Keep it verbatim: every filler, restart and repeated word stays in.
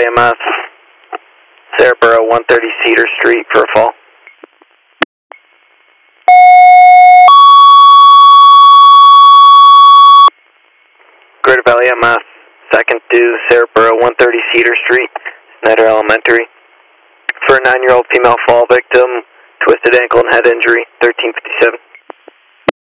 M S, Sarahboro, one thirty Cedar Street for a fall. Greater Valley M S, second to Sarahboro, one thirty Cedar Street, Snyder Elementary. For a nine-year-old female fall victim, twisted ankle and head injury, thirteen fifty-seven.